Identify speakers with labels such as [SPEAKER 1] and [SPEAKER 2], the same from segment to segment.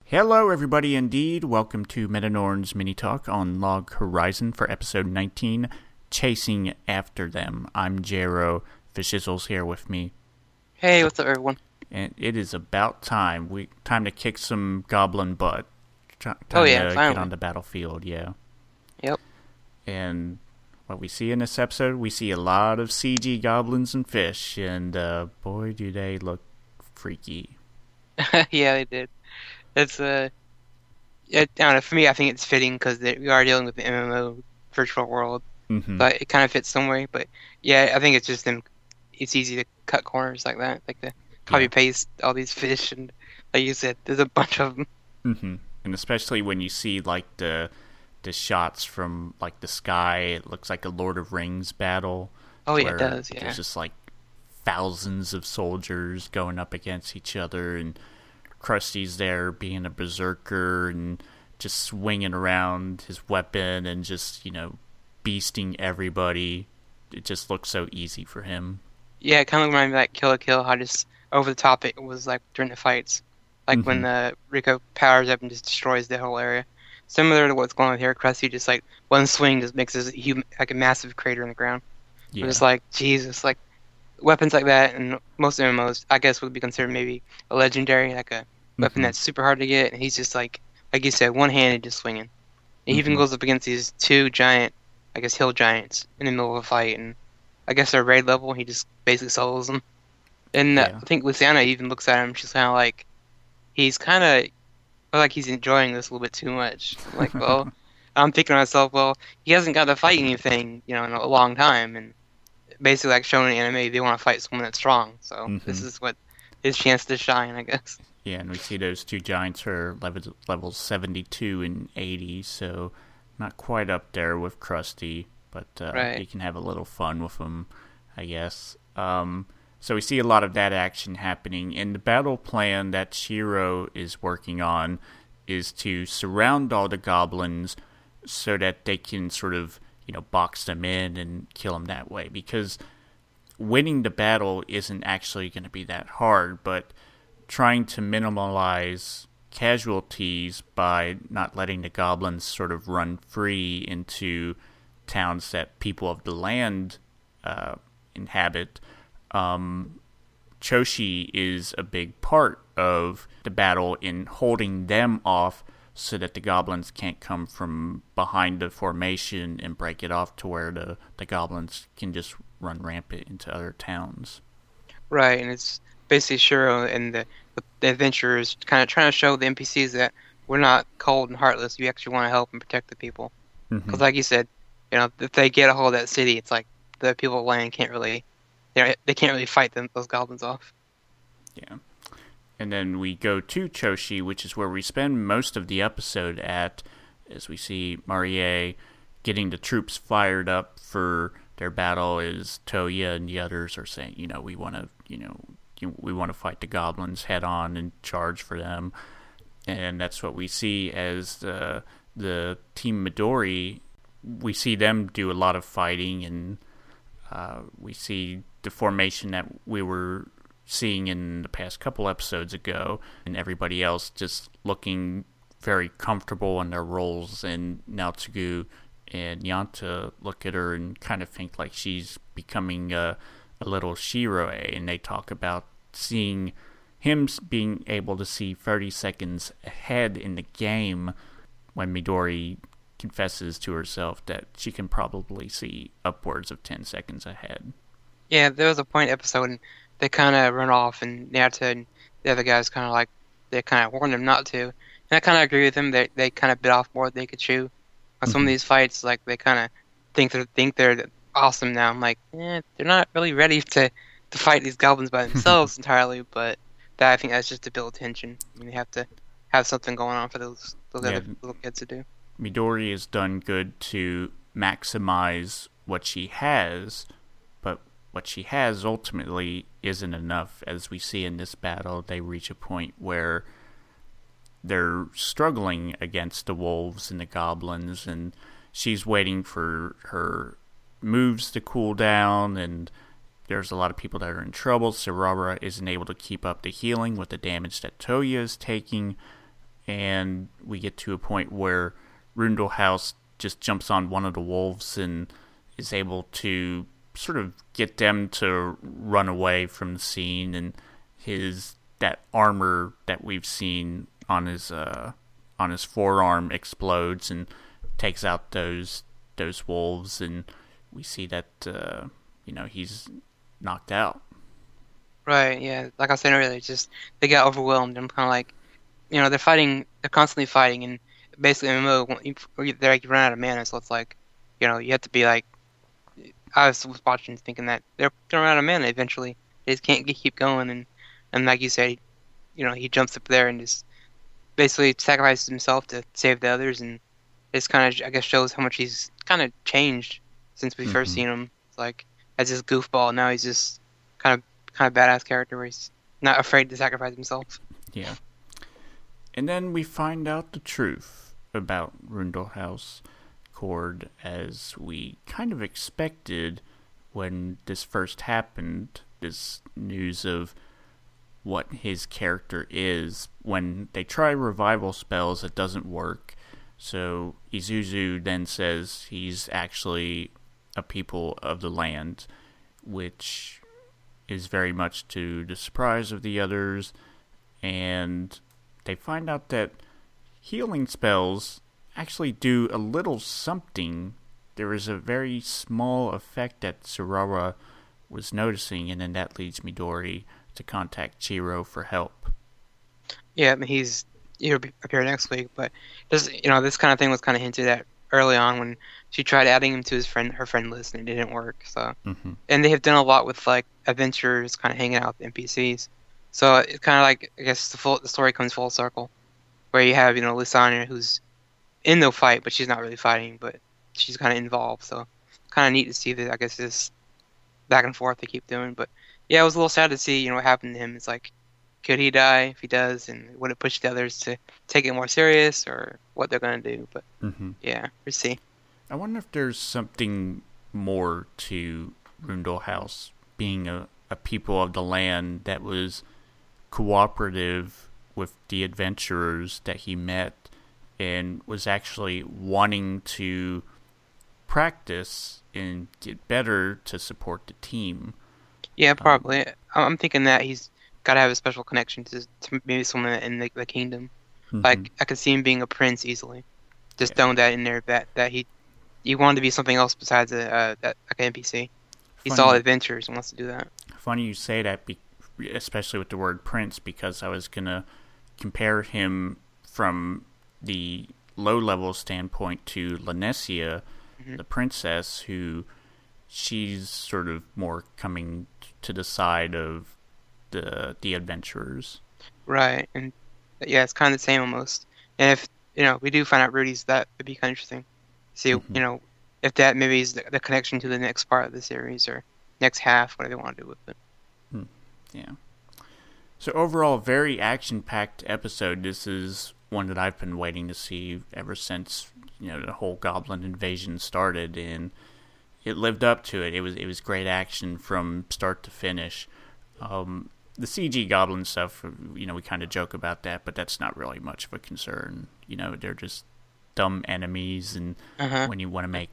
[SPEAKER 1] Hello, everybody, indeed. Welcome to Metanorn's Mini Talk on Log Horizon for episode 19, Chasing After Them. I'm Jero. Fishizzle's here with me.
[SPEAKER 2] Hey, what's up, everyone?
[SPEAKER 1] And it is about time. Time to kick some goblin butt. Time
[SPEAKER 2] finally.
[SPEAKER 1] Get on the battlefield, yeah.
[SPEAKER 2] Yep.
[SPEAKER 1] And what we see in this episode, we see a lot of CG goblins and fish, and boy, do they look freaky.
[SPEAKER 2] Yeah, they did. It's I don't know. For me, I think it's fitting because we are dealing with the MMO virtual world, but it kind of fits somewhere. But yeah, I think it's just them. It's easy to cut corners like that, like the copy paste all these fish, and like you said, there's a bunch of them.
[SPEAKER 1] Mm-hmm. And especially when you see like the shots from like the sky, it looks like a Lord of Rings battle.
[SPEAKER 2] Oh yeah, it does. Yeah,
[SPEAKER 1] there's just like thousands of soldiers going up against each other, and Krusty's there being a berserker and just swinging around his weapon and just, beasting everybody. It just looks so easy for him.
[SPEAKER 2] Yeah, it kind of reminded me of like Kill la Kill, how just over the top it was like during the fights. Like when Rico powers up and just destroys the whole area. Similar to what's going on here, Krusty just like one swing just makes this like a massive crater in the ground. Yeah. It's like, Jesus, like weapons like that, and most MMOs, I guess, would be considered maybe a legendary, like a weapon that's super hard to get, and he's just like you said, one-handed just swinging. He even goes up against these two giant, I guess, hill giants in the middle of a fight, and I guess they're raid level, he just basically solos them. And I think Luciana even looks at him, she's kind of like, he's kind of like he's enjoying this a little bit too much. I'm like, well, I'm thinking to myself, well, he hasn't got to fight anything, in a long time, and basically, like shown in anime, they want to fight someone that's strong. So this is what his chance to shine, I guess.
[SPEAKER 1] Yeah, and we see those two giants are levels 72 and 80, so not quite up there with Krusty, but you can have a little fun with them, I guess. So we see a lot of that action happening, and the battle plan that Shiro is working on is to surround all the goblins so that they can sort of box them in and kill them that way, because winning the battle isn't actually going to be that hard, but trying to minimize casualties by not letting the goblins sort of run free into towns that people of the land inhabit, Choshi is a big part of the battle in holding them off so that the goblins can't come from behind the formation and break it off to where the goblins can just run rampant into other towns.
[SPEAKER 2] Right, and it's basically Shiro and the adventurers kind of trying to show the NPCs that we're not cold and heartless. We actually want to help and protect the people. Because like you said, if they get a hold of that city, it's like the people of land can't really, they can't really fight those goblins off.
[SPEAKER 1] Yeah. And then we go to Choshi, which is where we spend most of the episode at, as we see Marie getting the troops fired up for their battle, as Toya and the others are saying, we want to fight the goblins head on and charge for them. And that's what we see as the Team Midori. We see them do a lot of fighting, and we see the formation that we were seeing in the past couple episodes ago, and everybody else just looking very comfortable in their roles, and Naotsugu and Yanta look at her and kind of think like she's becoming a little Shiro, and they talk about seeing him being able to see 30 seconds ahead in the game, when Midori confesses to herself that she can probably see upwards of 10 seconds ahead.
[SPEAKER 2] Yeah, there was a point episode, and they kind of run off, and Naruto and the other guys kind of like, they kind of warned them not to. And I kind of agree with them. They kind of bit off more than they could chew. On some of these fights, like, they kind of think they're awesome now. I'm like, they're not really ready to fight these goblins by themselves entirely, but I think that's just to build tension. I mean, they have to have something going on for those other little kids to do.
[SPEAKER 1] Midori has done good to maximize what she has, but what she has ultimately isn't enough. As we see in this battle, they reach a point where they're struggling against the wolves and the goblins, and she's waiting for her moves to cool down, and there's a lot of people that are in trouble. Sarara isn't able to keep up the healing with the damage that Toya is taking. and we get to a point where Rundlehouse just jumps on one of the wolves and is able to sort of get them to run away from the scene, and that armor that we've seen on his forearm explodes and takes out those wolves, and we see that he's knocked out.
[SPEAKER 2] Right, yeah. Like I said earlier, it's just they got overwhelmed. I'm kind of like, they're fighting, they're constantly fighting, and basically they're like, you run out of mana, so it's like, you have to be like, I was watching thinking that they're gonna run out of mana eventually. They just can't keep going, and like you said, he jumps up there and just basically sacrifices himself to save the others, and it's kind of, I guess, shows how much he's kind of changed since we first seen him. It's like, as this goofball, now he's just kind of badass character where he's not afraid to sacrifice himself.
[SPEAKER 1] Yeah. And then we find out the truth about Rundlehouse Cord, as we kind of expected when this first happened, this news of what his character is. When they try revival spells, it doesn't work. So Izuzu then says he's actually a people of the land, which is very much to the surprise of the others, and they find out that healing spells actually do a little something. There is a very small effect that Surawa was noticing, and then that leads Midori to contact Chiro for help.
[SPEAKER 2] Yeah, he'll appear next week, but this kind of thing was kind of hinted at early on when she tried adding him to her friend list, and it didn't work. So, and they have done a lot with like adventurers kind of hanging out with NPCs. So it's kind of like, I guess the story comes full circle, where you have Lysandra, who's in the fight, but she's not really fighting, but she's kind of involved. So kind of neat to see that, I guess, this back and forth they keep doing. But yeah, it was a little sad to see what happened to him. It's like, could he die? If he does, and would it push the others to take it more serious, or what they're going to do? But yeah, we'll see.
[SPEAKER 1] I wonder if there's something more to Rundlehouse being a people of the land that was cooperative with the adventurers that he met, and was actually wanting to practice and get better to support the team.
[SPEAKER 2] Yeah, probably. I'm thinking that he's got to have a special connection to maybe someone in the kingdom. Like, I could see him being a prince easily. Just throwing that in there, that he wanted to be something else besides like an NPC. He saw adventures and wants to do that.
[SPEAKER 1] Funny you say that, especially with the word prince, because I was going to compare him from the low-level standpoint to Lanessia, the princess, who she's sort of more coming to the side of the adventurers. Right,
[SPEAKER 2] and yeah, it's kind of the same almost. And if we do find out Rudy's, that would be kind of interesting. See, if that maybe is the connection to the next part of the series or next half, whatever they want to do with it.
[SPEAKER 1] Yeah. So overall, very action-packed episode. This is one that I've been waiting to see ever since the whole Goblin invasion started, and it lived up to it. It was great action from start to finish. The CG Goblin stuff, we kind of joke about that, but that's not really much of a concern. They're just dumb enemies, and when you want to make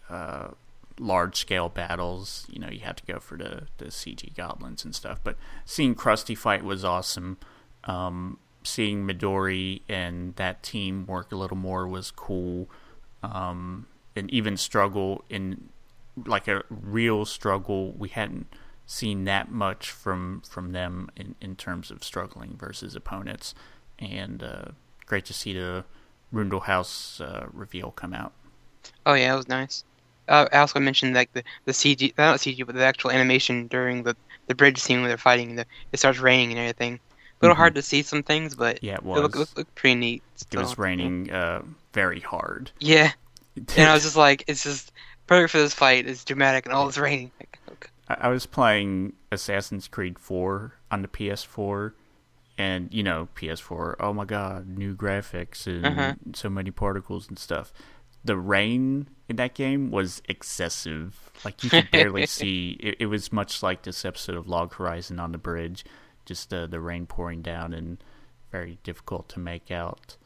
[SPEAKER 1] large-scale battles, you have to go for the CG Goblins and stuff. But seeing Krusty fight was awesome. Seeing Midori and that team work a little more was cool. And even struggle in, like, a real struggle, we hadn't seen that much from them in terms of struggling versus opponents. And great to see the Rundlehouse reveal come out.
[SPEAKER 2] Oh yeah, it was nice. I also mentioned like the CG, not CG, but the actual animation during the bridge scene where they're fighting. It starts raining and everything. A little hard to see some things, but
[SPEAKER 1] yeah, it was.
[SPEAKER 2] It looked pretty neat.
[SPEAKER 1] It was raining very hard.
[SPEAKER 2] Yeah, and I was just like, it's just perfect for this fight. It's dramatic and all this raining. Like, okay.
[SPEAKER 1] I was playing Assassin's Creed 4 on the PS4, and PS4. Oh my God, new graphics and so many particles and stuff. The rain in that game was excessive. Like, you could barely see. It was much like this episode of Log Horizon on the bridge. Just the rain pouring down and very difficult to make out.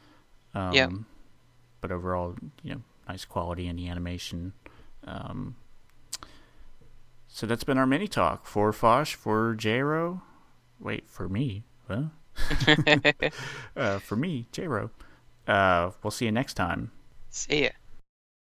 [SPEAKER 2] Yeah.
[SPEAKER 1] But overall, nice quality in the animation. So that's been our mini talk for Fosh, for J-Ro. Wait, for me. Huh? For me, J-Ro. We'll see you next time.
[SPEAKER 2] See ya.